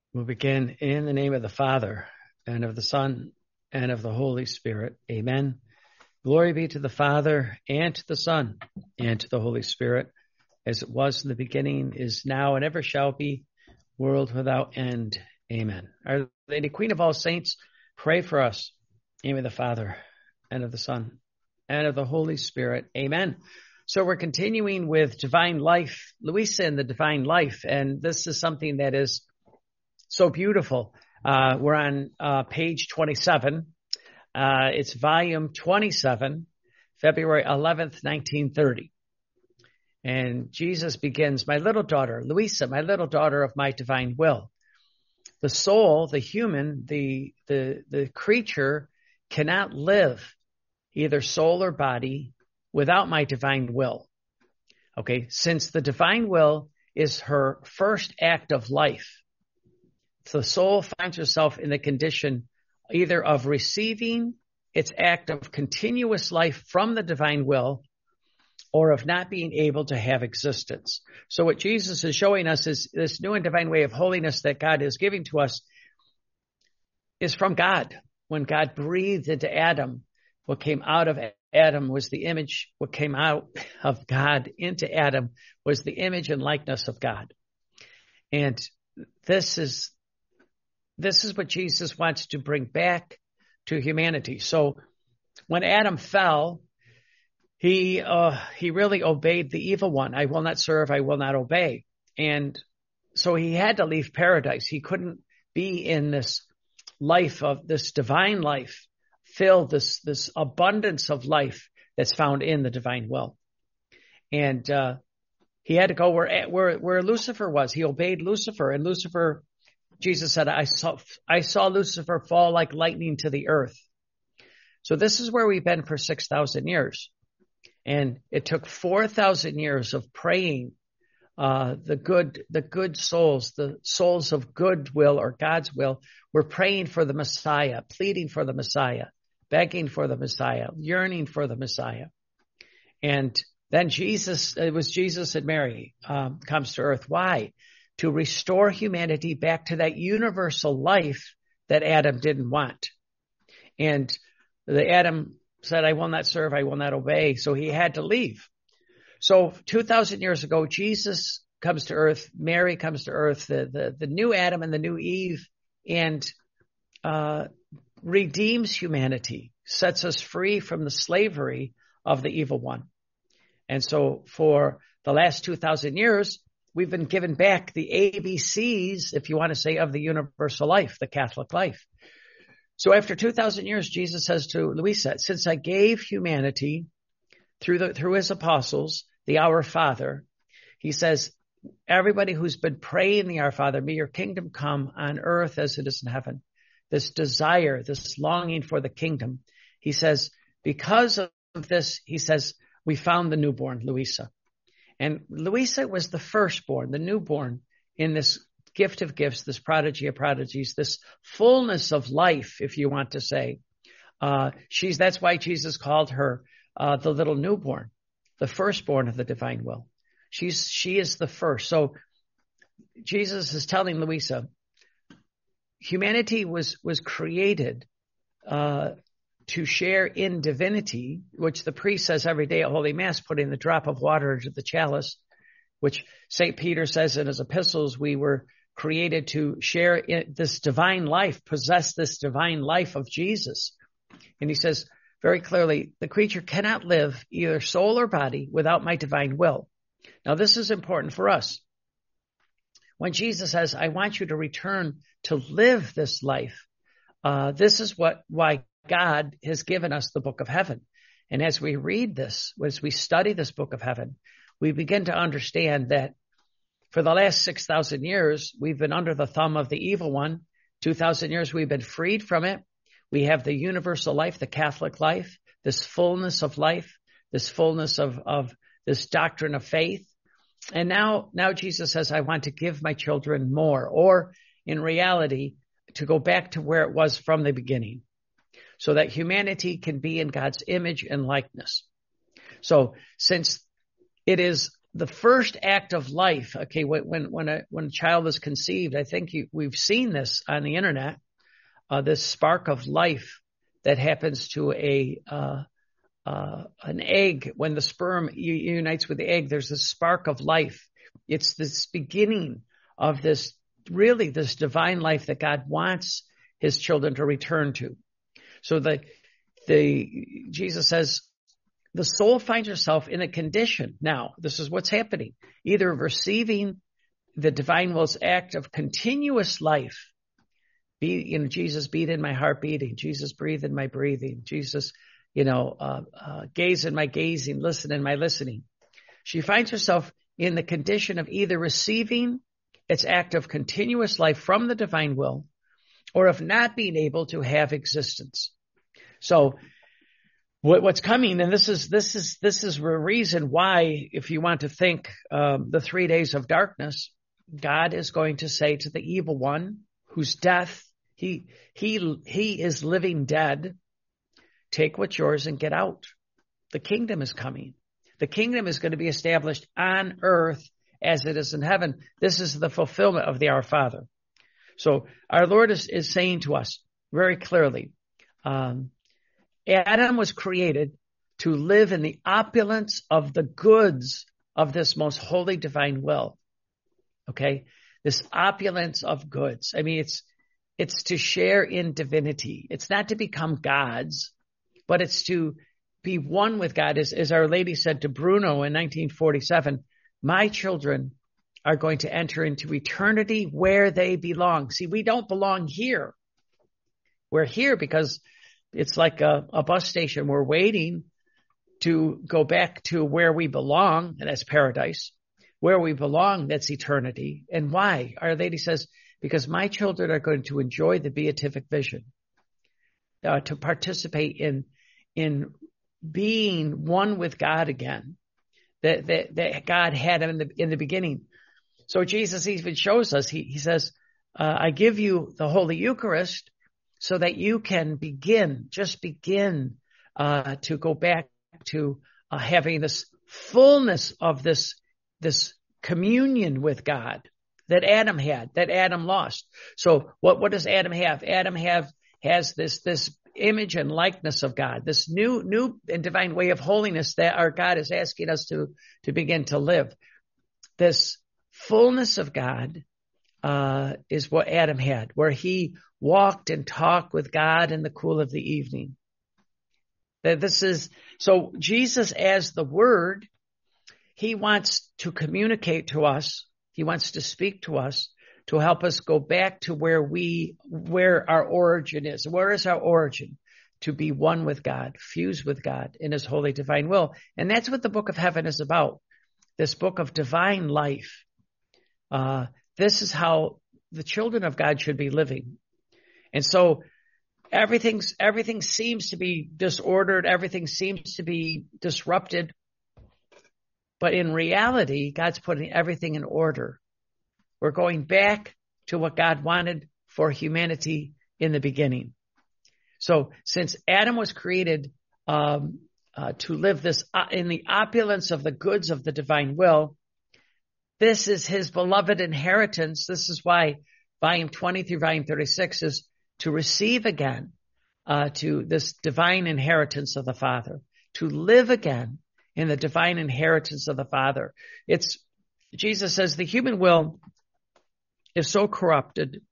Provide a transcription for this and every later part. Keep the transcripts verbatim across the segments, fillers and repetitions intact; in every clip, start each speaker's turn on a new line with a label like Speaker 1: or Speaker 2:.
Speaker 1: We'll begin in the name of the Father, and of the Son, and of the Holy Spirit. Amen. Glory be to the Father, and to the Son, and to the Holy Spirit, as it was in the beginning, is now, and ever shall be, world without end. Amen. Our Lady, Queen of all saints, pray for us. In the name of the Father, and of the Son, and of the Holy Spirit. Amen. So we're continuing with Divine Life, Luisa and the Divine Life, and this is something that is so beautiful. Uh, we're on uh, page twenty-seven. Uh, it's volume twenty-seven, February eleventh, nineteen thirty. And Jesus begins, my little daughter, Luisa, my little daughter of my divine will. The soul, the human, the, the, the creature cannot live, either soul or body, without my divine will. Okay, since the divine will is her first act of life, the soul finds herself in the condition either of receiving its act of continuous life from the divine will or of not being able to have existence. So what Jesus is showing us is this new and divine way of holiness that God is giving to us is from God. When God breathed into Adam, what came out of Adam was the image, what came out of God into Adam was the image and likeness of God. And this is This is what Jesus wants to bring back to humanity. So when Adam fell, he uh, he really obeyed the evil one. I will not serve, I will not obey. And so he had to leave paradise. He couldn't be in this life of this divine life, filled this this abundance of life that's found in the divine will. And uh, he had to go where where where Lucifer was. He obeyed Lucifer, and Lucifer, Jesus said, I saw, I saw Lucifer fall like lightning to the earth. So this is where we've been for six thousand years. And it took four thousand years of praying, uh, the good, the good souls, the souls of goodwill or God's will, were praying for the Messiah, pleading for the Messiah, begging for the Messiah, yearning for the Messiah. And then Jesus, it was Jesus and Mary, um, comes to earth. Why? To restore humanity back to that universal life that Adam didn't want. And the Adam said, I will not serve, I will not obey. So he had to leave. So two thousand years ago, Jesus comes to earth, Mary comes to earth, the, the, the new Adam and the new Eve, and uh, redeems humanity, sets us free from the slavery of the evil one. And so for the last two thousand years, we've been given back the A B Cs, if you want to say, of the universal life, the Catholic life. So after two thousand years, Jesus says to Luisa, since I gave humanity through the, through his apostles, the Our Father, he says, everybody who's been praying the Our Father, may your kingdom come on earth as it is in heaven. This desire, this longing for the kingdom. He says, because of this, he says, we found the newborn, Luisa. And Luisa was the firstborn, the newborn in this gift of gifts, this prodigy of prodigies, this fullness of life, if you want to say. Uh, she's, that's why Jesus called her uh, the little newborn, the firstborn of the divine will. She's, she is the first. So Jesus is telling Luisa, humanity was, was created uh, to share in divinity, which the priest says every day at Holy Mass, putting the drop of water into the chalice, which Saint Peter says in his epistles, we were created to share in this divine life, possess this divine life of Jesus. And he says very clearly, the creature cannot live either soul or body without my divine will. Now, this is important for us. When Jesus says, I want you to return to live this life, uh, this is what, why God has given us the book of heaven. And as we read this, as we study this book of heaven, we begin to understand that for the last six thousand years, we've been under the thumb of the evil one. two thousand years, we've been freed from it. We have the universal life, the Catholic life, this fullness of life, this fullness of, of this doctrine of faith. And now, now Jesus says, I want to give my children more, or in reality, to go back to where it was from the beginning, so that humanity can be in God's image and likeness. So since it is the first act of life, okay, when when a when a child is conceived, I think you, we've seen this on the internet, uh, this spark of life that happens to a uh, uh, an egg when the sperm unites with the egg. There's a spark of life. It's this beginning of this really this divine life that God wants His children to return to. So the the Jesus says, the soul finds herself in a condition. Now, this is what's happening. Either receiving the divine will's act of continuous life. Be, you know, Jesus beat in my heart beating. Jesus breathe in my breathing. Jesus, you know, uh, uh, gaze in my gazing, listen in my listening. She finds herself in the condition of either receiving its act of continuous life from the divine will, or of not being able to have existence. So, What, what's coming, and this is this is this is a reason why, if you want to think um, the three days of darkness, God is going to say to the evil one, whose death he he he is living dead, take what's yours and get out. The kingdom is coming. The kingdom is going to be established on earth as it is in heaven. This is the fulfillment of the Our Father. So our Lord is, is saying to us very clearly. Um, Adam was created to live in the opulence of the goods of this most holy divine will. Okay? This opulence of goods. I mean, it's, it's to share in divinity. It's not to become gods, but it's to be one with God. As, as Our Lady said to Bruno in nineteen forty-seven, my children are going to enter into eternity where they belong. See, we don't belong here. We're here because it's like a, a bus station. We're waiting to go back to where we belong, and that's paradise. Where we belong, that's eternity. And why? Our Lady says, because my children are going to enjoy the beatific vision, uh, to participate in in being one with God again, that that, that God had in the in the beginning. So Jesus even shows us. He he says, uh, "I give you the Holy Eucharist, so that you can begin, just begin uh, to go back to uh, having this fullness of this, this communion with God that Adam had, that Adam lost. So what, what does Adam have? Adam have, has this, this image and likeness of God, this new, new and divine way of holiness that our God is asking us to, to begin to live. This fullness of God uh, is what Adam had, where he walked and talked with God in the cool of the evening. That this is, so Jesus as the Word, He wants to communicate to us. He wants to speak to us to help us go back to where we, where our origin is. Where is our origin? To be one with God, fused with God in His holy divine will. And that's what the Book of Heaven is about. This book of divine life. Uh, this is how the children of God should be living. And so everything's, everything seems to be disordered. Everything seems to be disrupted. But in reality, God's putting everything in order. We're going back to what God wanted for humanity in the beginning. So since Adam was created um, uh, to live this uh, in the opulence of the goods of the divine will, this is His beloved inheritance. This is why volume twenty through volume thirty-six is to receive again, uh, to this divine inheritance of the Father, to live again in the divine inheritance of the Father. It's, Jesus says the human will is so corrupted.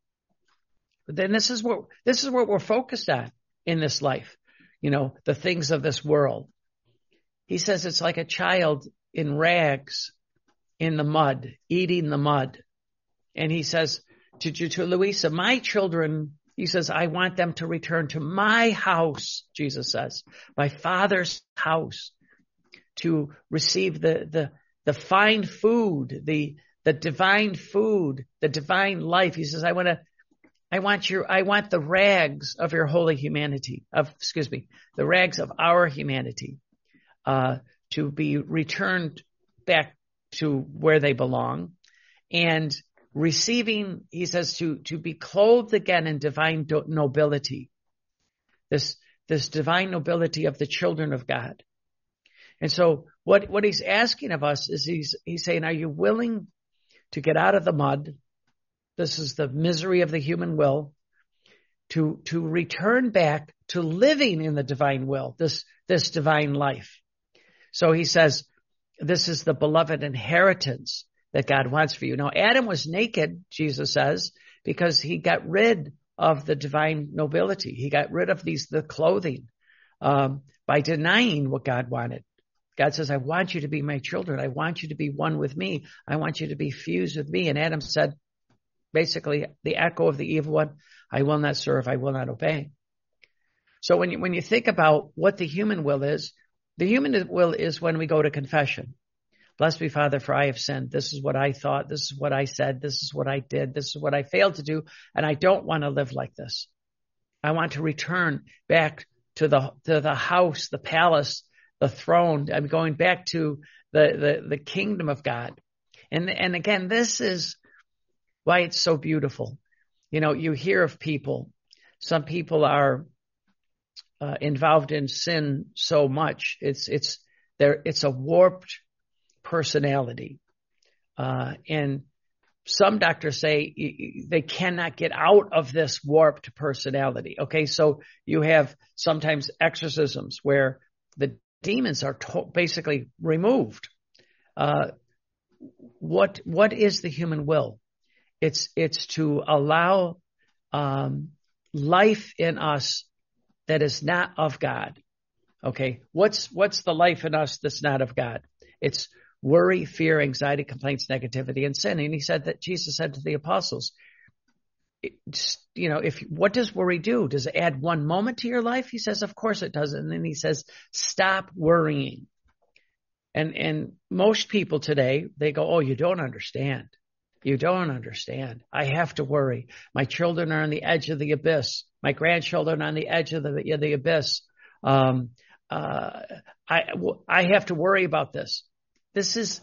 Speaker 1: But then this is what, this is what we're focused on in this life. You know, the things of this world. He says it's like a child in rags in the mud, eating the mud. And he says to, to Louisa, my children, he says, I want them to return to my house, Jesus says, my Father's house, to receive the, the, the fine food, the, the divine food, the divine life. He says, I want to, I want your, I want the rags of your holy humanity, of, excuse me, the rags of our humanity, uh, to be returned back to where they belong, and receiving, he says, to, to be clothed again in divine do- nobility, this, this divine nobility of the children of God. And so what, what he's asking of us is he's, he's saying, are you willing to get out of the mud? This is the misery of the human will, to, to return back to living in the divine will, this, this divine life. So he says, this is the beloved inheritance that God wants for you. Now, Adam was naked, Jesus says, because he got rid of the divine nobility. He got rid of these, the clothing, um, by denying what God wanted. God says, I want you to be my children. I want you to be one with me. I want you to be fused with me. And Adam said, basically, the echo of the evil one, I will not serve, I will not obey. So when you, when you think about what the human will is, the human will is when we go to confession. Blessed be Father, for I have sinned. This is what I thought. This is what I said. This is what I did. This is what I failed to do. And I don't want to live like this. I want to return back to the, to the house, the palace, the throne. I'm going back to the, the, the kingdom of God. And, and again, this is why it's so beautiful. You know, you hear of people, some people are uh, involved in sin so much. It's, it's there, it's a warped personality. Uh, and some doctors say they cannot get out of this warped personality. Okay. So you have sometimes exorcisms where the demons are to- basically removed. Uh, what, what is the human will? It's, it's to allow, um, life in us that is not of God. Okay. What's, what's the life in us that's not of God? It's worry, fear, anxiety, complaints, negativity, and sin. And he said that Jesus said to the apostles, it's, you know, if, what does worry do? Does it add one moment to your life? He says, of course it does. And then he says, stop worrying. And, and most people today, they go, oh, you don't understand. You don't understand. I have to worry. My children are on the edge of the abyss. My grandchildren are on the edge of the, of the abyss. Um, uh, I, I have to worry about this. This is,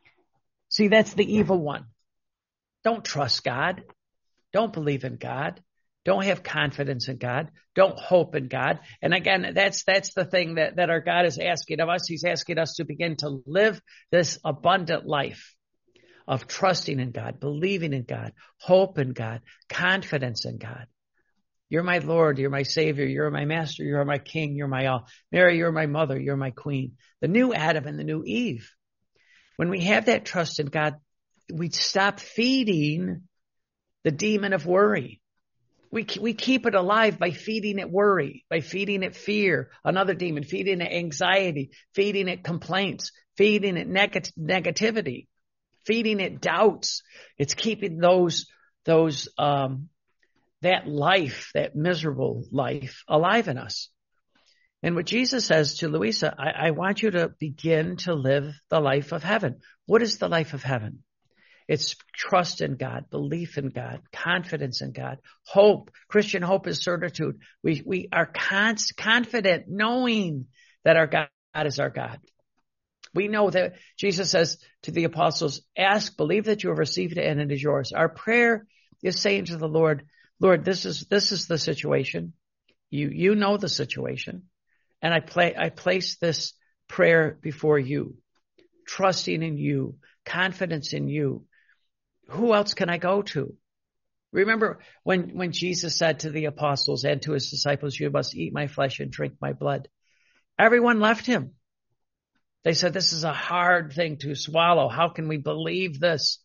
Speaker 1: see, that's the evil one. Don't trust God. Don't believe in God. Don't have confidence in God. Don't hope in God. And again, that's, that's the thing that, that our God is asking of us. He's asking us to begin to live this abundant life of trusting in God, believing in God, hope in God, confidence in God. You're my Lord. You're my Savior. You're my Master. You're my King. You're my all. Mary, you're my mother. You're my Queen. The new Adam and the new Eve. When we have that trust in God, we stop feeding the demon of worry. We we keep it alive by feeding it worry, by feeding it fear, another demon, feeding it anxiety, feeding it complaints, feeding it neg- negativity, feeding it doubts. It's keeping those those um, that life, that miserable life, alive in us. And what Jesus says to Louisa, I, I want you to begin to live the life of heaven. What is the life of heaven? It's trust in God, belief in God, confidence in God, hope. Christian hope is certitude. We we are con- confident knowing that our God is our God. We know that Jesus says to the apostles, ask, believe that you have received it and it is yours. Our prayer is saying to the Lord, Lord, this is this is the situation. You you know the situation. And I play, I place this prayer before you, trusting in you, confidence in you. Who else can I go to? Remember when, when Jesus said to the apostles and to his disciples, you must eat my flesh and drink my blood. Everyone left him. They said, this is a hard thing to swallow. How can we believe this?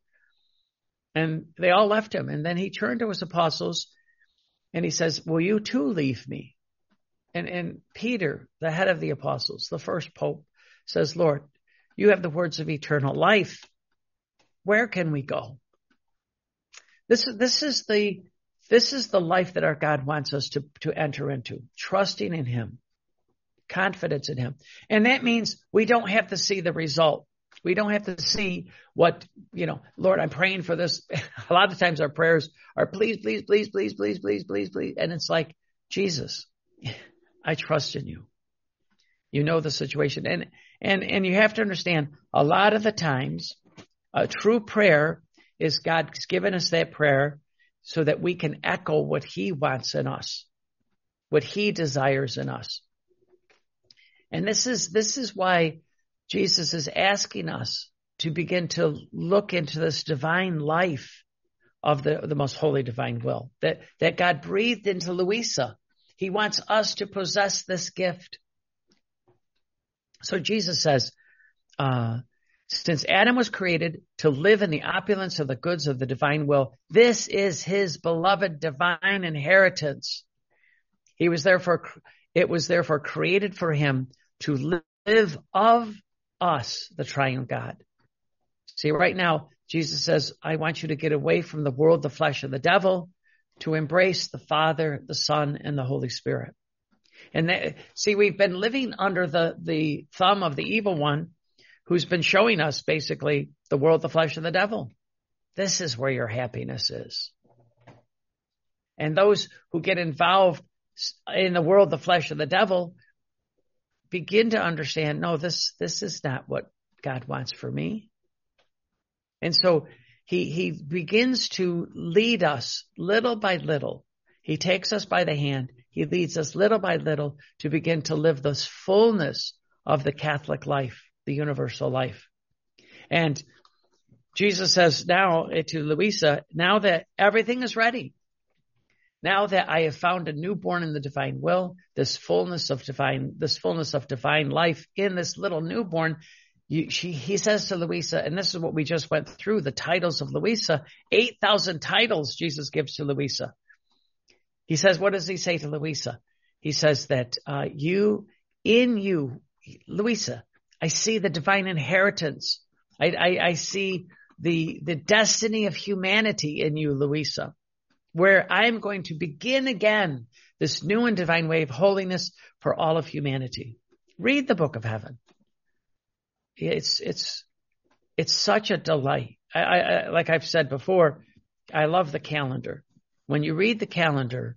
Speaker 1: And they all left him. And then he turned to his apostles and he says, will you too leave me? And, and Peter, the head of the apostles, the first pope, says, Lord, you have the words of eternal life. Where can we go? This is, this is the, this is the life that our God wants us to, to enter into, trusting in him, confidence in him. And that means we don't have to see the result. We don't have to see what, you know, Lord, I'm praying for this. A lot of times our prayers are please, please, please, please, please, please, please, please. And it's like, Jesus, I trust in you. You know the situation. And, and, and you have to understand a lot of the times a true prayer is God's given us that prayer so that we can echo what he wants in us, what he desires in us. And this is, this is why Jesus is asking us to begin to look into this divine life of the, the most holy divine will that, that God breathed into Louisa. He wants us to possess this gift. So Jesus says, uh, since Adam was created to live in the opulence of the goods of the divine will, this is his beloved divine inheritance. He was therefore, it was therefore created for him to live of us, the triune God. See, right now, Jesus says, I want you to get away from the world, the flesh, and the devil to embrace the Father, the Son, and the Holy Spirit. And that, see, we've been living under the, the thumb of the evil one who's been showing us basically the world, the flesh, and the devil. This is where your happiness is. And those who get involved in the world, the flesh, and the devil begin to understand, no, this, this is not what God wants for me. And so he, he begins to lead us little by little. He takes us by the hand. He leads us little by little to begin to live this fullness of the Catholic life, the universal life. And Jesus says now to Louisa, now that everything is ready, now that I have found a newborn in the divine will, this fullness of divine, this fullness of divine life in this little newborn, you, she, he says to Louisa, and this is what we just went through, the titles of Louisa, eight thousand titles Jesus gives to Louisa. He says, what does he say to Louisa? He says that uh, you, in you, Louisa, I see the divine inheritance. I, I, I see the, the destiny of humanity in you, Louisa, where I'm going to begin again this new and divine way of holiness for all of humanity. Read the Book of Heaven. It's, it's, it's such a delight. I, I, like I've said before, I love the calendar. When you read the calendar,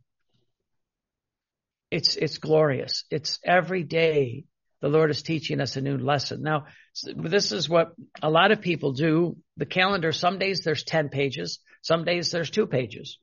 Speaker 1: it's, it's glorious. It's every day the Lord is teaching us a new lesson. Now, this is what a lot of people do. The calendar, some days there's ten pages. Some days there's two pages.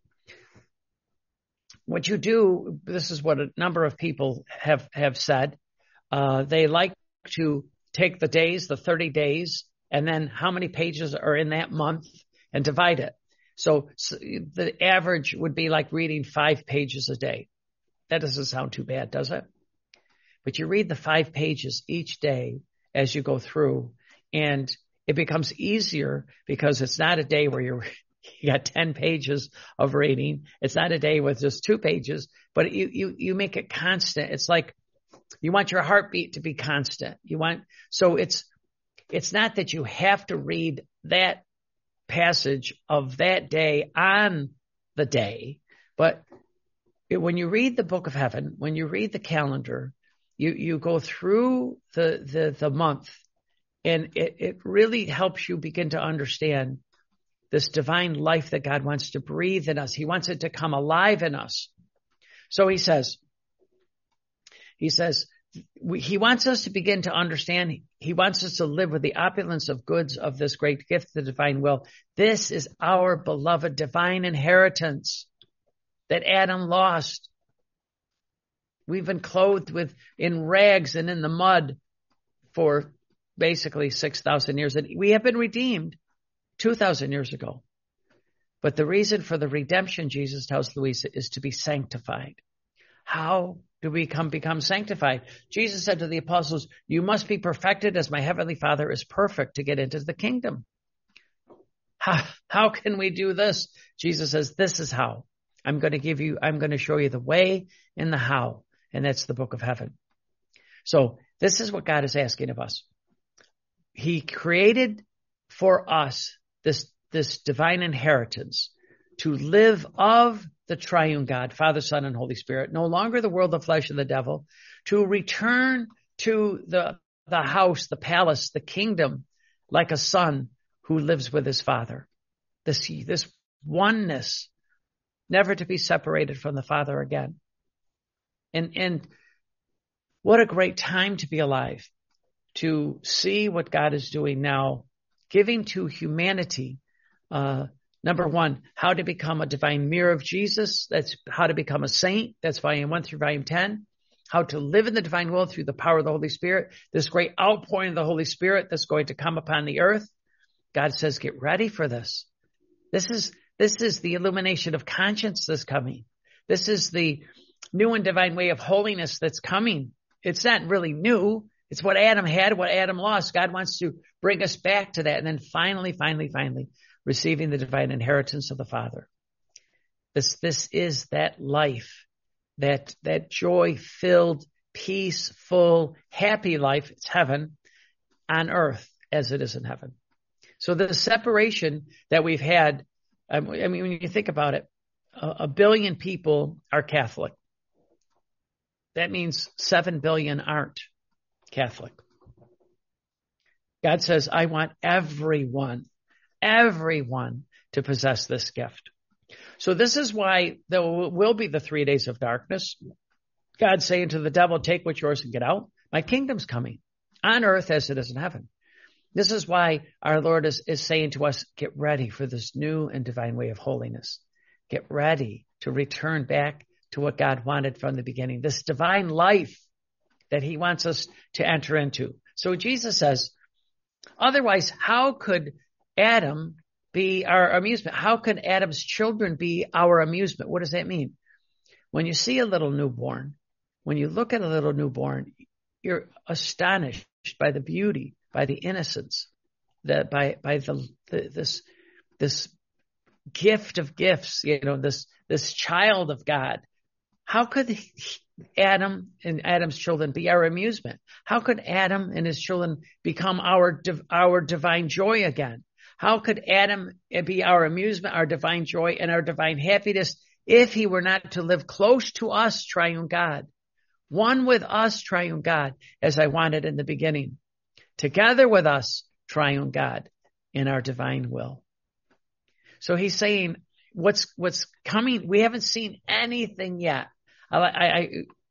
Speaker 1: What you do, this is what a number of people have, have said. Uh, they like to take the days, the thirty days, and then how many pages are in that month and divide it. So, so the average would be like reading five pages a day. That doesn't sound too bad, does it? But you read the five pages each day as you go through, and it becomes easier because it's not a day where you're you got ten pages of reading. It's not a day with just two pages, but you, you, you make it constant. It's like you want your heartbeat to be constant. You want, so it's, it's not that you have to read that passage of that day on the day, but it, when you read the Book of Heaven, when you read the calendar, you, you go through the, the, the month, and it, it really helps you begin to understand this divine life that God wants to breathe in us. He wants it to come alive in us. So he says, he says, we, he wants us to begin to understand. He wants us to live with the opulence of goods of this great gift, the divine will. This is our beloved divine inheritance that Adam lost. We've been clothed with in rags and in the mud for basically six thousand years. And we have been redeemed two thousand years ago. But the reason for the redemption, Jesus tells Louisa, is to be sanctified. How do we come, become sanctified? Jesus said to the apostles, you must be perfected as my heavenly Father is perfect to get into the kingdom. How, how can we do this? Jesus says, this is how. I'm going to give you, I'm going to show you the way and the how. And that's the Book of Heaven. So this is what God is asking of us. He created for us this, this divine inheritance to live of the triune God, Father, Son, and Holy Spirit, no longer the world, the flesh, and the devil, to return to the, the house, the palace, the kingdom, like a son who lives with his Father. This, this oneness, never to be separated from the Father again. And, and what a great time to be alive, to see what God is doing now, giving to humanity, uh, number one, how to become a divine mirror of Jesus. That's how to become a saint. That's volume one through volume ten. how to live in the divine will through the power of the Holy Spirit, this great outpouring of the Holy Spirit that's going to come upon the earth. God says, get ready for this. This is, this is the illumination of conscience that's coming. This is the new and divine way of holiness that's coming. It's not really new. It's what Adam had, what Adam lost. God wants to bring us back to that. And then finally, finally, finally, receiving the divine inheritance of the Father. This, this is that life, that, that joy-filled, peaceful, happy life. It's heaven on earth as it is in heaven. So the separation that we've had, I mean, when you think about it, a, a billion people are Catholic. That means seven billion aren't Catholic. God says, I want everyone, everyone to possess this gift. So this is why there will be the three days of darkness. God's saying to the devil, take what's yours and get out. My kingdom's coming on earth as it is in heaven. This is why our Lord is, is saying to us, get ready for this new and divine way of holiness. Get ready to return back to what God wanted from the beginning, this divine life that he wants us to enter into. So Jesus says, otherwise, how could Adam be our amusement? How could Adam's children be our amusement? What does that mean? When you see a little newborn, when you look at a little newborn, you're astonished by the beauty, by the innocence, that by by the, the this this gift of gifts, you know, this this child of God. How could Adam and Adam's children be our amusement? How could Adam and his children become our our divine joy again? How could Adam be our amusement, our divine joy, and our divine happiness if he were not to live close to us, triune God, one with us, triune God, as I wanted in the beginning, together with us, triune God, in our divine will. So he's saying, what's what's coming? We haven't seen anything yet. I, I, I,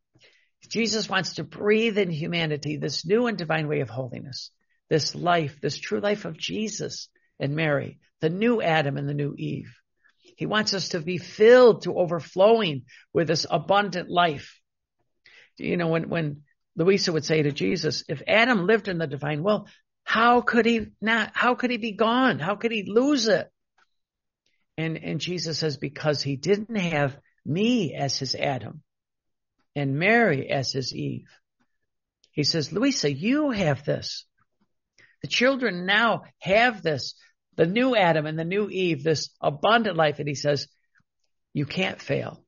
Speaker 1: Jesus wants to breathe in humanity this new and divine way of holiness, this life, this true life of Jesus and Mary, the new Adam and the new Eve. He wants us to be filled to overflowing with this abundant life. You know, when, when Louisa would say to Jesus, if Adam lived in the divine will, how could he not, how could he be gone? How could he lose it? And, and Jesus says, because he didn't have me as his Adam and Mary as his Eve. He says, Louisa, you have this. The children now have this, the new Adam and the new Eve, this abundant life. And he says, you can't fail.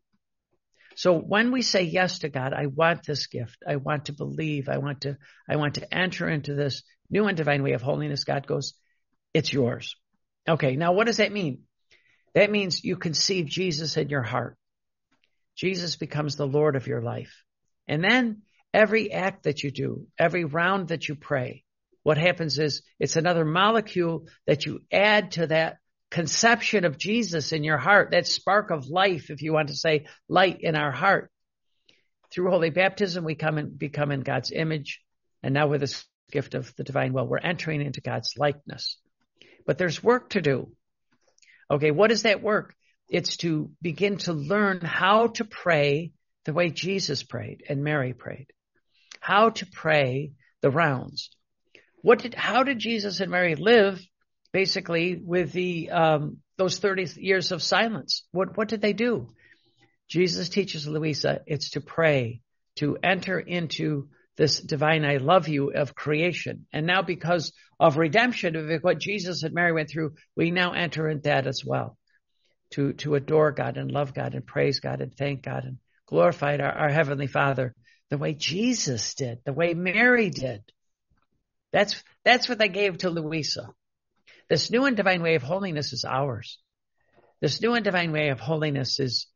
Speaker 1: So when we say yes to God, I want this gift. I want to believe. I want to, I want to enter into this new and divine way of holiness. God goes, it's yours. Okay. Now what does that mean? That means you conceive Jesus in your heart. Jesus becomes the Lord of your life. And then every act that you do, every round that you pray, what happens is it's another molecule that you add to that conception of Jesus in your heart, that spark of life, if you want to say light in our heart. Through holy baptism, we come and become in God's image. And now with this gift of the divine will, we're entering into God's likeness. But there's work to do. Okay, what is that work? It's to begin to learn how to pray the way Jesus prayed and Mary prayed. How to pray the rounds. What did, how did Jesus and Mary live basically with the, um, those thirty years of silence? What, what did they do? Jesus teaches Louisa, it's to pray, to enter into this divine I love you of creation. And now because of redemption, of what Jesus and Mary went through, we now enter in that as well. To, to adore God and love God and praise God and thank God and glorify our, our Heavenly Father the way Jesus did, the way Mary did. That's, that's what they gave to Louisa. This new and divine way of holiness is ours. This new and divine way of holiness is,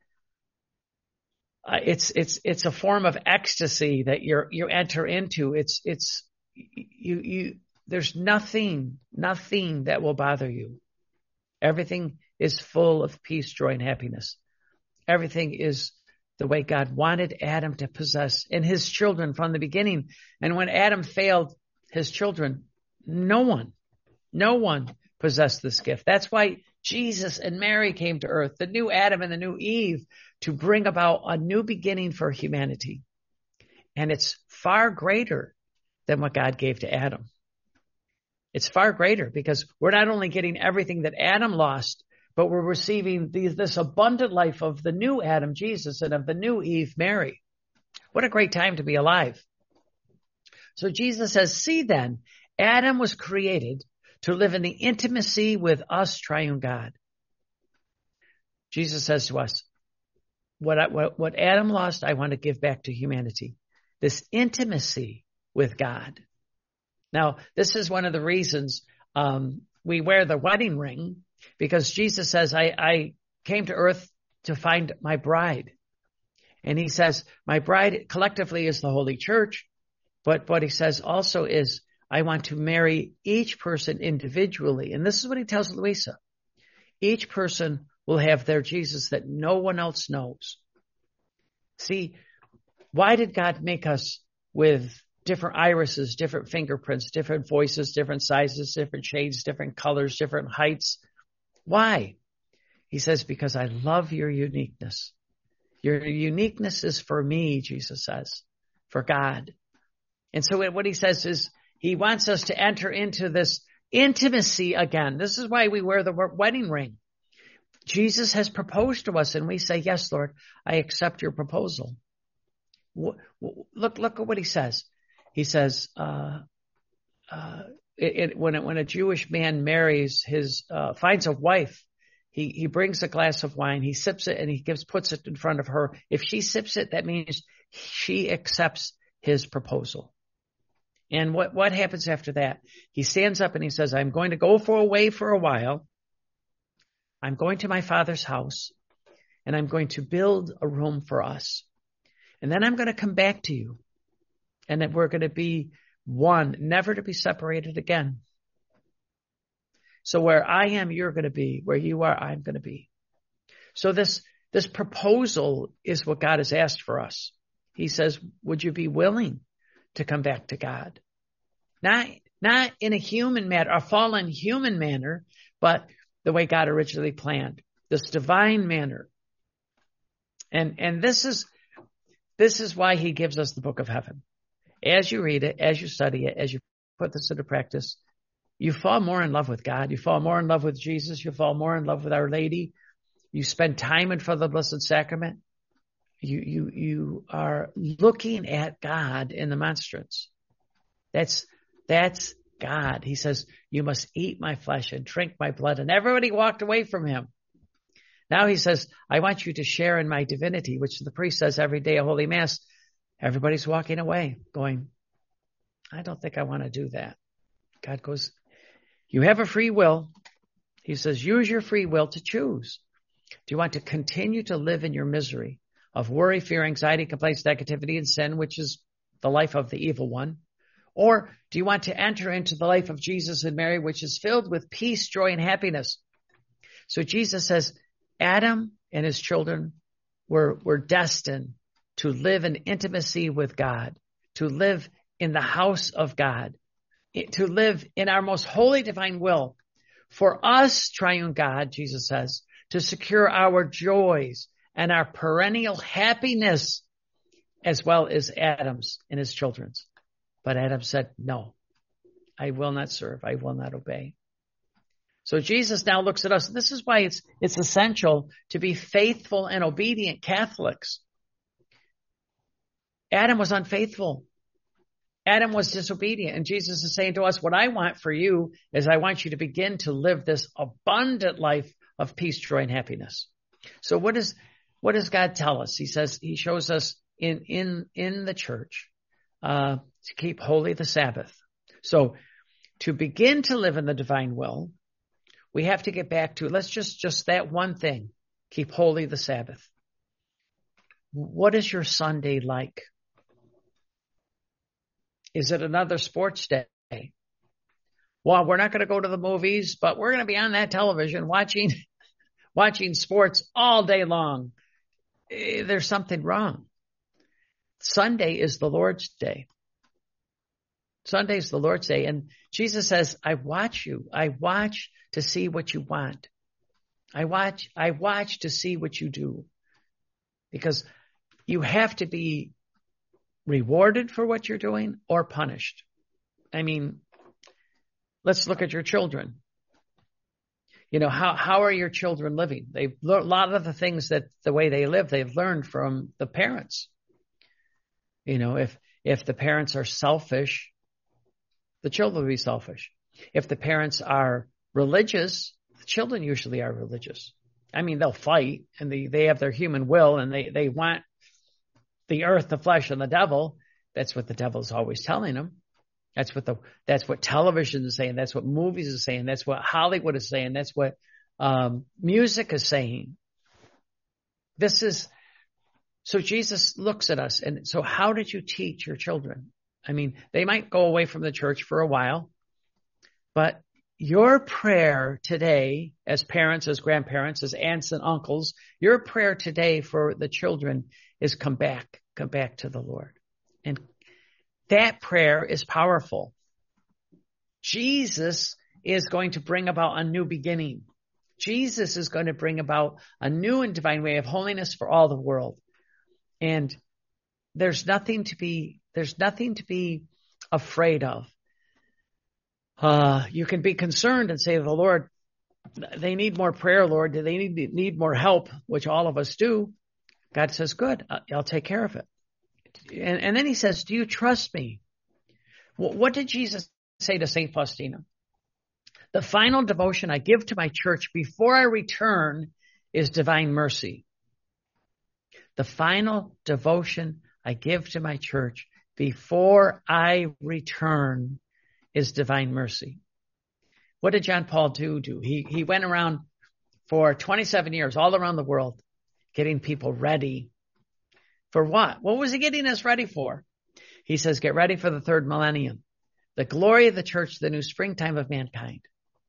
Speaker 1: uh, it's, it's, it's a form of ecstasy that you're, you enter into. It's, it's, you, you, there's nothing, nothing that will bother you. Everything is full of peace, joy, and happiness. Everything is the way God wanted Adam to possess and his children from the beginning. And when Adam failed his children, no one, no one possessed this gift. That's why Jesus and Mary came to earth, the new Adam and the new Eve, to bring about a new beginning for humanity. And it's far greater than what God gave to Adam. It's far greater because we're not only getting everything that Adam lost, but we're receiving these, this abundant life of the new Adam, Jesus, and of the new Eve, Mary. What a great time to be alive. So Jesus says, see then, Adam was created to live in the intimacy with us, triune God. Jesus says to us, what, I, what, what Adam lost, I want to give back to humanity. This intimacy with God. Now, this is one of the reasons um, we wear the wedding ring, because Jesus says, I, I came to earth to find my bride. And he says, my bride collectively is the Holy Church. But what he says also is, I want to marry each person individually. And this is what he tells Louisa. Each person will have their Jesus that no one else knows. See, why did God make us with different irises, different fingerprints, different voices, different sizes, different shades, different colors, different heights? Why? He says, because I love your uniqueness. Your uniqueness is for me, Jesus says, for God. And so what he says is he wants us to enter into this intimacy again. This is why we wear the wedding ring. Jesus has proposed to us and we say, yes, Lord, I accept your proposal. Look, look at what he says. He says, uh, uh, it, it, when, it, when a Jewish man marries his, uh, finds a wife, he, he brings a glass of wine, he sips it and he gives, puts it in front of her. If she sips it, that means she accepts his proposal. And what, what happens after that? He stands up and he says, I'm going to go for away for a while. I'm going to my Father's house and I'm going to build a room for us. And then I'm going to come back to you and that we're going to be one, never to be separated again. So where I am, you're going to be. Where you are, I'm going to be. So this, this proposal is what God has asked for us. He says, would you be willing to come back to God? Not, not in a human manner, a fallen human manner, but the way God originally planned, this divine manner. And, and this is, this is why he gives us the book of heaven. As you read it, as you study it, as you put this into practice, you fall more in love with God. You fall more in love with Jesus. You fall more in love with Our Lady. You spend time in front of the Blessed Sacrament. You, you, you are looking at God in the monstrance. That's, that's God. He says, you must eat my flesh and drink my blood. And everybody walked away from him. Now he says, I want you to share in my divinity, which the priest says every day at Holy Mass. Everybody's walking away going, I don't think I want to do that. God goes, you have a free will. He says, use your free will to choose. Do you want to continue to live in your misery of worry, fear, anxiety, complaints, negativity, and sin, which is the life of the evil one? Or do you want to enter into the life of Jesus and Mary, which is filled with peace, joy, and happiness? So Jesus says, Adam and his children were, were destined to live in intimacy with God, to live in the house of God, to live in our most holy divine will. For us, triune God, Jesus says, to secure our joys and our perennial happiness, as well as Adam's and his children's. But Adam said, no, I will not serve. I will not obey. So Jesus now looks at us. This is why it's, it's essential to be faithful and obedient Catholics. Adam was unfaithful. Adam was disobedient. And Jesus is saying to us, what I want for you is I want you to begin to live this abundant life of peace, joy, and happiness. So what is, what does God tell us? He says, he shows us in, in, in the church, uh, to keep holy the Sabbath. So to begin to live in the divine will, we have to get back to, let's just, just that one thing, keep holy the Sabbath. What is your Sunday like? Is it another sports day? Well, we're not going to go to the movies, but we're going to be on that television watching, watching sports all day long. There's something wrong. Sunday is the Lord's day. Sunday is the Lord's day. And Jesus says, I watch you. I watch to see what you want. I watch, I watch to see what you do. Because you have to be rewarded for what you're doing or punished. I mean, let's look at your children. You know, how, how are your children living? They've learned a lot of the things that the way they live, they've learned from the parents. You know, if, if the parents are selfish, the children will be selfish. If the parents are religious, the children usually are religious. I mean, they'll fight and they, they have their human will and they, they want the earth, the flesh, and the devil. That's what the devil's always telling them. That's what the, that's what television is saying. That's what movies is saying. That's what Hollywood is saying. That's what um, music is saying. This is, so Jesus looks at us. And so how did you teach your children? I mean, they might go away from the church for a while, but your prayer today as parents, as grandparents, as aunts and uncles, your prayer today for the children is come back, come back to the Lord. And that prayer is powerful. Jesus is going to bring about a new beginning. Jesus is going to bring about a new and divine way of holiness for all the world. And there's nothing to be, there's nothing to be afraid of. Uh, you can be concerned and say to the Lord, they need more prayer, Lord. Do they need, need more help, which all of us do? God says, good, I'll take care of it. And, and then he says, do you trust me? What, what did Jesus say to Saint Faustina? The final devotion I give to my church before I return is divine mercy. The final devotion I give to my church before I return is divine mercy. What did John Paul II do? He, he went around for twenty-seven years all around the world getting people ready. For what? What was he getting us ready for? He says, get ready for the third millennium, the glory of the church, the new springtime of mankind.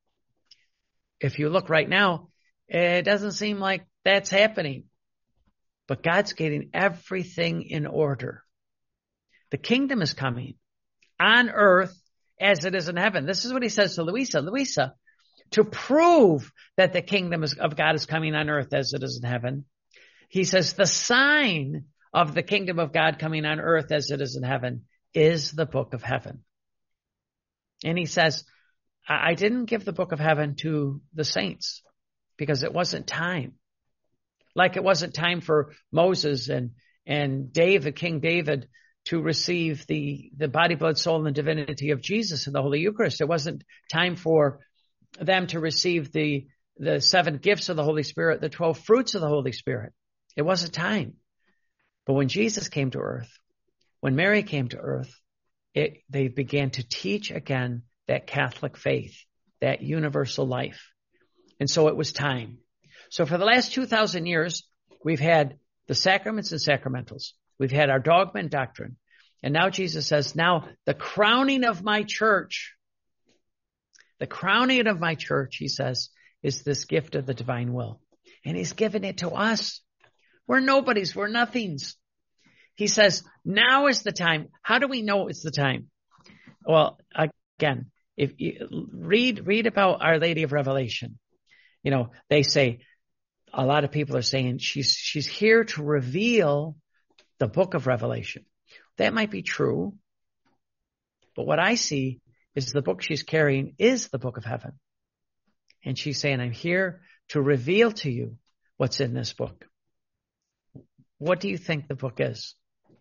Speaker 1: If you look right now, it doesn't seem like that's happening. But God's getting everything in order. The kingdom is coming on earth as it is in heaven. This is what he says to Louisa. Louisa, to prove that the kingdom of God is coming on earth as it is in heaven, he says the sign of the kingdom of God coming on earth as it is in heaven is the book of heaven. And he says, I didn't give the book of heaven to the saints because it wasn't time. Like it wasn't time for Moses and, and David, King David, to receive the, the body, blood, soul, and the divinity of Jesus in the Holy Eucharist. It wasn't time for them to receive the, the seven gifts of the Holy Spirit, the twelve fruits of the Holy Spirit. It wasn't time. But when Jesus came to earth, when Mary came to earth, it, they began to teach again that Catholic faith, that universal life. And so it was time. So for the last two thousand years, we've had the sacraments and sacramentals. We've had our dogma and doctrine. And now Jesus says, now the crowning of my church, the crowning of my church, he says, is this gift of the divine will. And he's given it to us. We're nobodies. We're nothings. He says, now is the time. How do we know it's the time? Well, again, if you read, read about Our Lady of Revelation. You know, they say, a lot of people are saying she's, she's here to reveal the book of Revelation. That might be true. But what I see is the book she's carrying is the book of heaven. And she's saying, I'm here to reveal to you what's in this book. What do you think the book is?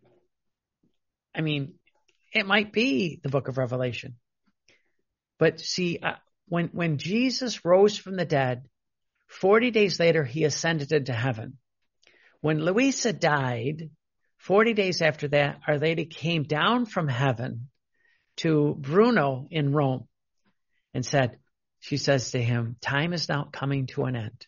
Speaker 1: I mean, it might be the book of Revelation. But see, uh, when, when Jesus rose from the dead, forty days later, he ascended into heaven. When Louisa died, forty days after that, Our Lady came down from heaven to Bruno in Rome and said, she says to him, time is now coming to an end.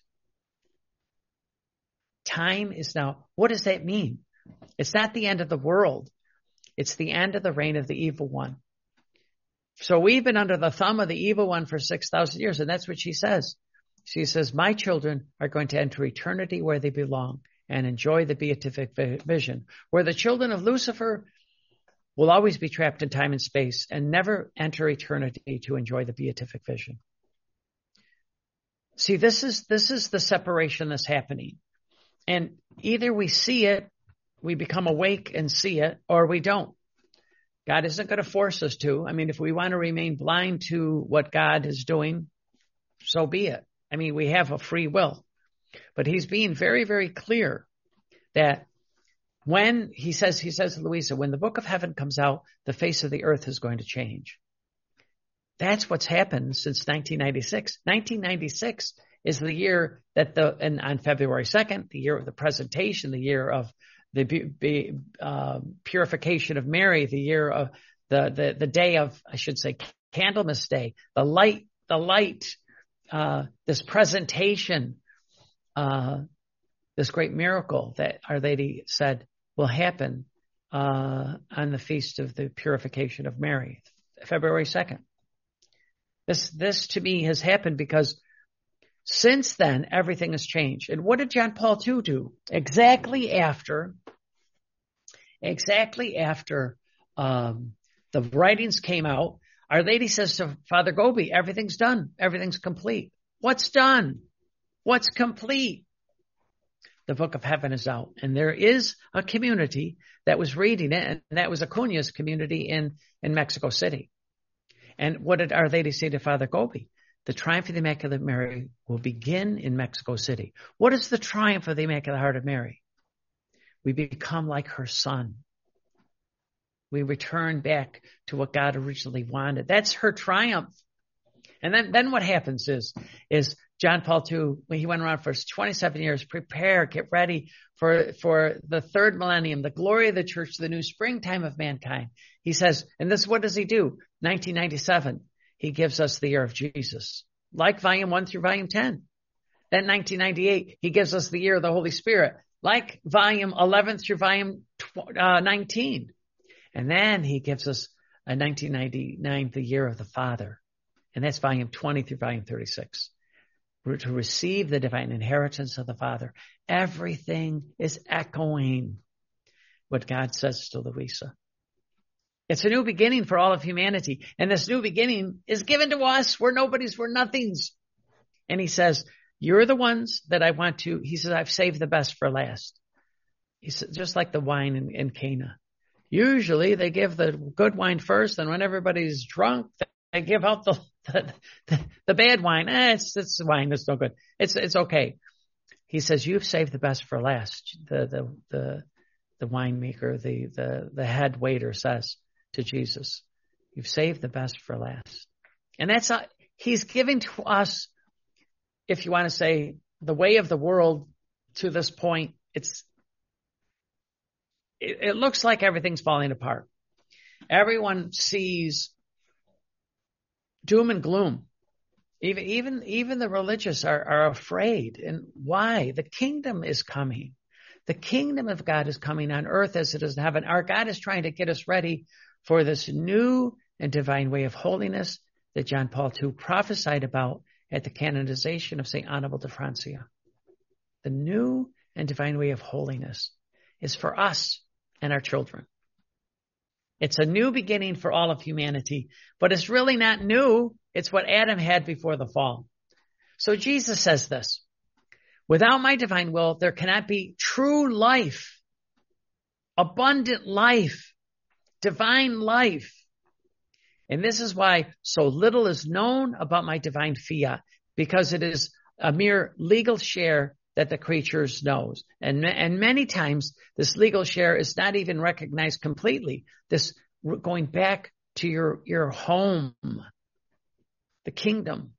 Speaker 1: Time is now, what does that mean? It's not the end of the world. It's the end of the reign of the evil one. So we've been under the thumb of the evil one for six thousand years, and that's what she says. She says, my children are going to enter eternity where they belong and enjoy the beatific vision, where the children of Lucifer will always be trapped in time and space and never enter eternity to enjoy the beatific vision. See, this is, this is the separation that's happening. And either we see it we become awake and see it, or we don't. God isn't going to force us to. I mean, if we want to remain blind to what God is doing, so be it. I mean, we have a free will. But he's being very, very clear that when he says, he says to Louisa, when the book of heaven comes out, the face of the earth is going to change. That's what's happened since nineteen ninety-six. nineteen ninety-six is the year that the, and on February second, the year of the presentation, the year of the uh, purification of Mary, the year of the, the, the day of, I should say, Candlemas Day, the light, the light, uh, this presentation, uh, this great miracle that Our Lady said will happen, uh, on the feast of the purification of Mary, February second. This, this to me has happened because since then, everything has changed. And what did John Paul the Second do? Exactly after, exactly after um, the writings came out, Our Lady says to Father Gobi, everything's done. Everything's complete. What's done? What's complete? The book of heaven is out. And there is a community that was reading it, and that was Acuña's community in, in Mexico City. And what did Our Lady say to Father Gobi? The triumph of the Immaculate Mary will begin in Mexico City. What is the triumph of the Immaculate Heart of Mary? We become like her son. We return back to what God originally wanted. That's her triumph. And then, then what happens is, is John Paul the Second, when he went around for twenty-seven years, prepare, get ready for, for the third millennium, the glory of the church, the new springtime of mankind. He says, and this, what does he do? nineteen ninety-seven. He gives us the year of Jesus, like volume one through volume ten. Then nineteen ninety-eight, he gives us the year of the Holy Spirit, like volume eleven through volume nineteen. And then he gives us a nineteen ninety-nine, the year of the Father. And that's volume twenty through volume thirty-six. We're to receive the divine inheritance of the Father. Everything is echoing what God says to Louisa. It's a new beginning for all of humanity. And this new beginning is given to us. We're nobodies, we're nothings. And he says, you're the ones that I want to, he says, I've saved the best for last. He said, just like the wine in, in Cana. Usually they give the good wine first, and when everybody's drunk, they give out the, the, the, the bad wine. Eh, it's, it's wine that's no good. It's, it's okay. He says, you've saved the best for last. The, the, the, the winemaker, the, the, the head waiter says to Jesus, you've saved the best for last. And that's, a, he's giving to us, if you want to say, the way of the world to this point. It's, it, it looks like everything's falling apart. Everyone sees doom and gloom. Even, even, even the religious are, are afraid. And why? The kingdom is coming. The kingdom of God is coming on earth as it is in heaven. Our God is trying to get us ready for this new and divine way of holiness that John Paul the Second prophesied about at the canonization of Saint Annibal de Francia. The new and divine way of holiness is for us and our children. It's a new beginning for all of humanity, but it's really not new. It's what Adam had before the fall. So Jesus says this, without my divine will, there cannot be true life, abundant life, divine life. And this is why so little is known about my divine fiat, because it is a mere legal share that the creatures knows. And, and many times this legal share is not even recognized completely. This going back to your, your home, the kingdom,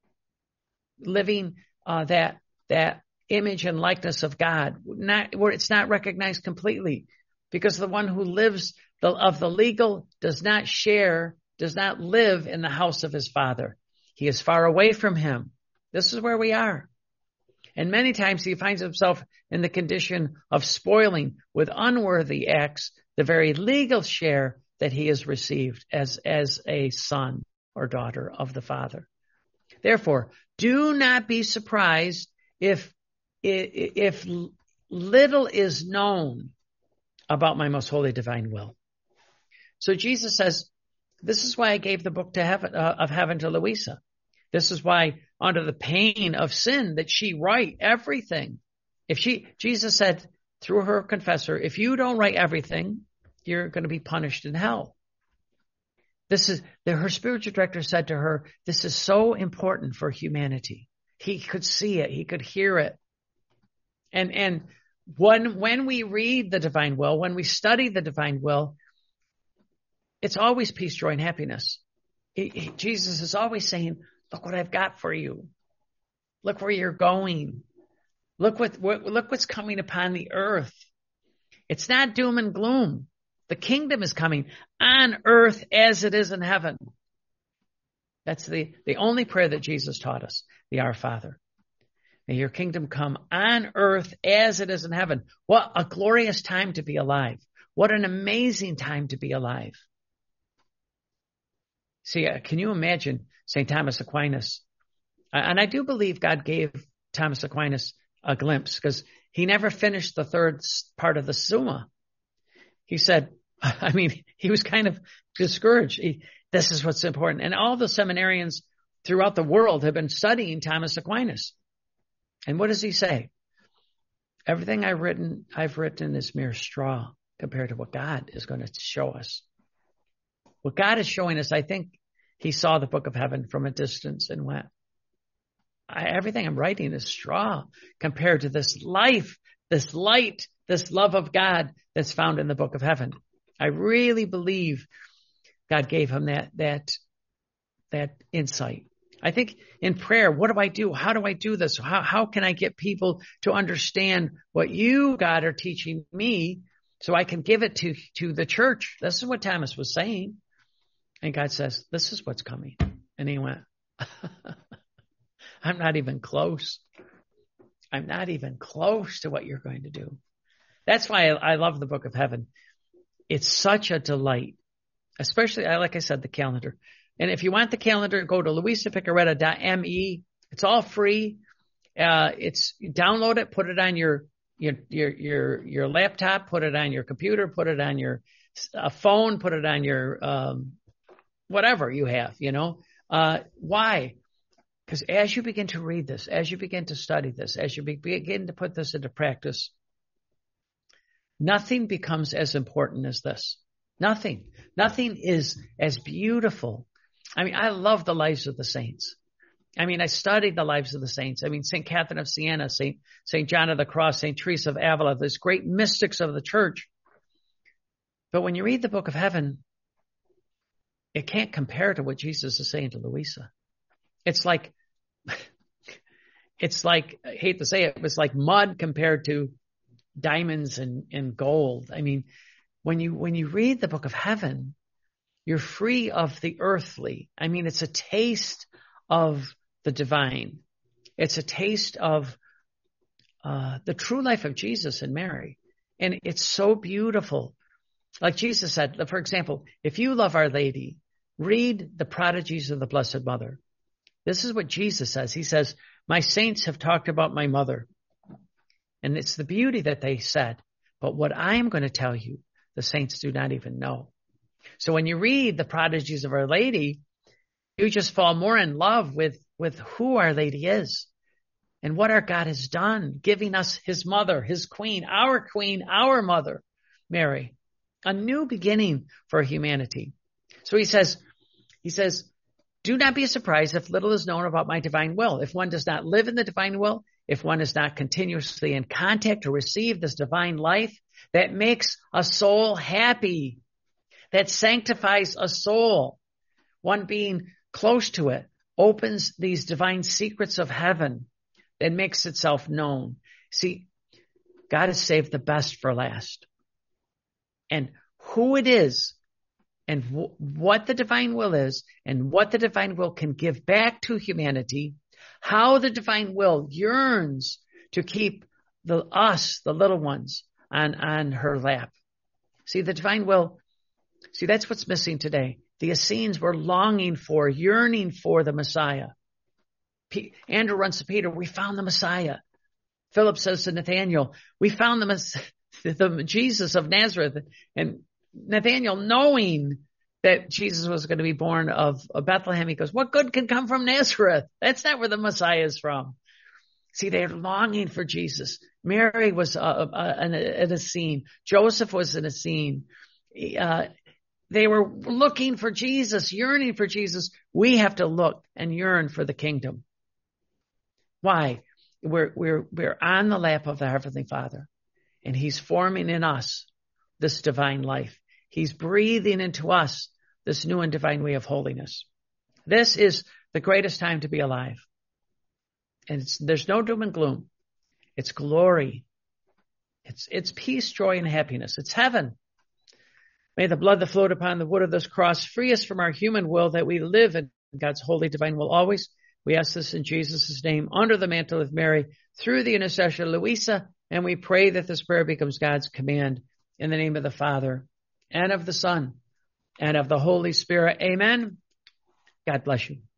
Speaker 1: living uh, that, that image and likeness of God, not where it's not recognized completely, because the one who lives the, of the legal does not share, does not live in the house of his Father. He is far away from him. This is where we are. And many times he finds himself in the condition of spoiling with unworthy acts the very legal share that he has received as, as a son or daughter of the Father. Therefore, do not be surprised if, if little is known about my most holy divine will. So Jesus says, this is why I gave the book to heaven, uh, of heaven to Louisa. This is why, under the pain of sin, that she write everything. If she, Jesus said through her confessor, if you don't write everything, you're going to be punished in hell. This is the, her spiritual director said to her, this is so important for humanity. He could see it. He could hear it. And, and when, when we read the divine will, when we study the divine will, it's always peace, joy, and happiness. He, he, Jesus is always saying, look what I've got for you. Look where you're going. Look what, what look what's coming upon the earth. It's not doom and gloom. The kingdom is coming on earth as it is in heaven. That's the, the only prayer that Jesus taught us, the Our Father. May your kingdom come on earth as it is in heaven. What a glorious time to be alive. What an amazing time to be alive. See, uh, can you imagine Saint Thomas Aquinas? Uh, and I do believe God gave Thomas Aquinas a glimpse because he never finished the third part of the Summa. He said, I mean, he was kind of discouraged. He, this is what's important. And all the seminarians throughout the world have been studying Thomas Aquinas. And what does he say? Everything I've written, I've written is mere straw compared to what God is going to show us. What God is showing us, I think he saw the book of heaven from a distance and went, I, everything I'm writing is straw compared to this life, this light, this love of God that's found in the book of heaven. I really believe God gave him that, that, that insight. I think in prayer, what do I do? How do I do this? How, how can I get people to understand what you, God, are teaching me so I can give it to, to the church? This is what Thomas was saying. And God says, this is what's coming. And he went, I'm not even close. I'm not even close to what you're going to do. That's why I, I love the book of heaven. It's such a delight, especially, like I said, the calendar. And if you want the calendar, go to louisa picaretta dot m e. It's all free. Uh, it's download it, put it on your, your, your, your, your laptop, put it on your computer, put it on your uh, phone, put it on your, um, whatever you have, you know. Uh, why? Because as you begin to read this, as you begin to study this, as you be- begin to put this into practice, nothing becomes as important as this. Nothing. Nothing is as beautiful. I mean, I love the lives of the saints. I mean, I studied the lives of the saints. I mean, Saint Catherine of Siena, Saint Saint John of the Cross, Saint Teresa of Avila, these great mystics of the church. But when you read the book of heaven, it can't compare to what Jesus is saying to Louisa. It's like, it's like, I hate to say it, it's like mud compared to diamonds and, and gold. I mean, when you, when you read the book of heaven, you're free of the earthly. I mean, it's a taste of the divine. It's a taste of uh, the true life of Jesus and Mary. And it's so beautiful. Like Jesus said, for example, if you love Our Lady, read the Prodigies of the Blessed Mother. This is what Jesus says. He says, my saints have talked about my mother. And it's the beauty that they said. But what I'm going to tell you, the saints do not even know. So when you read the Prodigies of Our Lady, you just fall more in love with, with who Our Lady is and what our God has done, giving us his mother, his queen, our queen, our mother, Mary, a new beginning for humanity. So he says, he says, do not be surprised if little is known about my divine will. If one does not live in the divine will, if one is not continuously in contact to receive this divine life that makes a soul happy, that sanctifies a soul, one being close to it, opens these divine secrets of heaven that makes itself known. See, God has saved the best for last. And who it is and w- what the divine will is and what the divine will can give back to humanity, how the divine will yearns to keep the us, the little ones, on, on her lap. See, the divine will, see, that's what's missing today. The Essenes were longing for, yearning for the Messiah. P- Andrew runs to Peter, we found the Messiah. Philip says to Nathanael, we found the, the Jesus of Nazareth. And Nathanael, knowing that Jesus was going to be born of, of Bethlehem, he goes, what good can come from Nazareth? That's not where the Messiah is from. See, they're longing for Jesus. Mary was uh, uh, in, a, in a scene. Joseph was in a scene. Uh, they were looking for Jesus, yearning for Jesus. We have to look and yearn for the kingdom. Why? We're, we're, we're on the lap of the Heavenly Father, and he's forming in us this divine life. He's breathing into us this new and divine way of holiness. This is the greatest time to be alive. And it's, there's no doom and gloom. It's glory. It's, it's peace, joy, and happiness. It's heaven. May the blood that flowed upon the wood of this cross free us from our human will, that we live in God's holy divine will always. We ask this in Jesus' name, under the mantle of Mary, through the intercession of Luisa, and we pray that this prayer becomes God's command, in the name of the Father, and of the Son, and of the Holy Spirit. Amen. God bless you.